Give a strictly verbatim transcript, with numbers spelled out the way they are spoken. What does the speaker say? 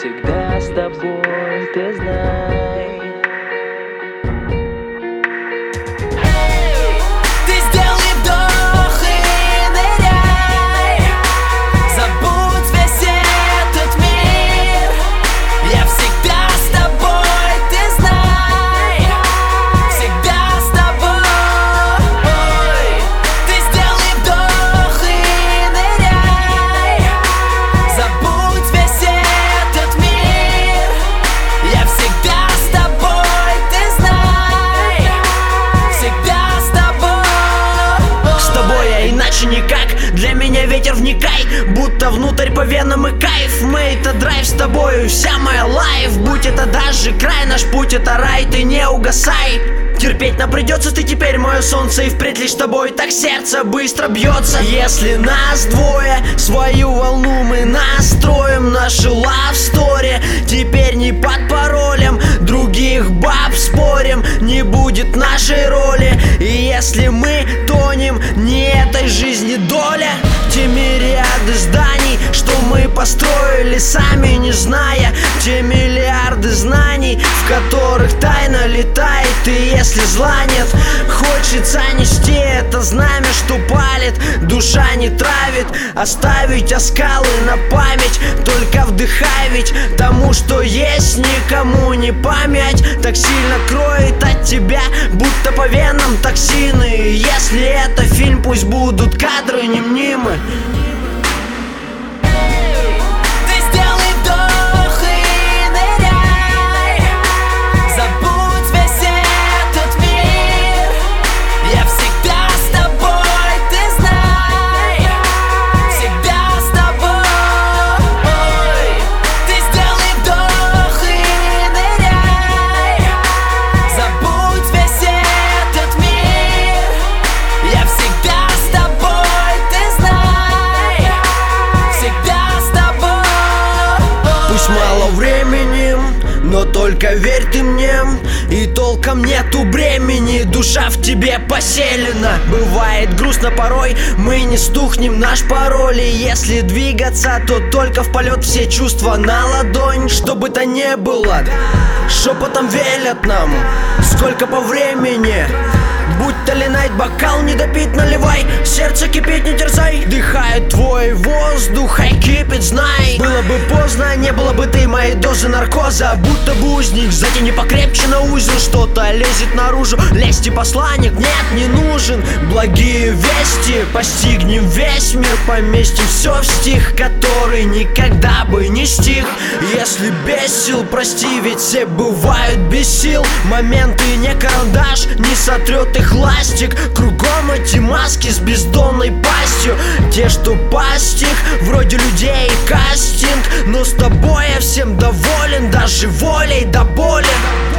всегда с тобой, ты знай. Ты сделай вдох и ныряй, забудь весь этот мир. Я всегда с тобой, ты знай, всегда с тобой. Ты сделай вдох и ныряй, забудь весь этот мир. Я всегда с тобой, ты знай, всегда с тобой. С тобой я иначе никак, для меня ветер вникай, будто внутрь по венам и кайф. Мы это драйв с тобою, вся моя лайф. Будь это даже край, наш путь это рай, ты не угасай. Терпеть нам придется, ты теперь мое солнце, и впредь лишь с тобой так сердце быстро бьется. Если нас двое, свою волну мы настроим. Наша love story теперь не под паролем других баб, спорим, не будет нашей роли. И если мы тонем, не этой жизни доля. Те мириады зданий, что мы построили сами, не зная, те миллиарды знаний, в которых тайна летает. И если зла нет, хочется нести это знамя, что палит, душа не травит. Оставить оскалы на память, только вдыхай, ведь тому, что есть, никому не помять. Так сильно кроет от тебя, будто по венам токсины. И если это фильм, пусть будут кадры не мнимы. Ты сделай вдох и ныряй, забудь весь этот мир. Я всегда с тобой, ты знай, всегда с тобой. Ты сделай вдох и ныряй, забудь весь этот мир. Я всегда с тобой, ты знай, всегда с тобой. Пусть мало времени, но только верь ты мне. И толком нету бремени, душа в тебе поселена. Бывает грустно порой, мы не стухнем, наш пароль. И если двигаться, то только в полет, все чувства на ладонь. Что бы то ни было, шепотом велят нам, сколько по времени. Будь то ли найт, бокал не допить, наливай, сердце кипит, не терзай. Дыхает твой воздух, I keep it, знай. Было бы поздно, не было бы ты моей дозы наркоза. Будто бы узник, затяни покрепче на узел. Что-то лезет наружу, лезть и посланник, нет, не нужен. Благие вести, постигнем весь мир, поместим все в стих, который никогда бы не стих. Если без сил, прости, ведь все бывают без сил. Моменты не карандаш, не сотрет их ластик. Кругом эти маски с бездонной пастью, те, что постиг, вроде людей кастинг. Но с тобой я всем доволен, даже волей до боли.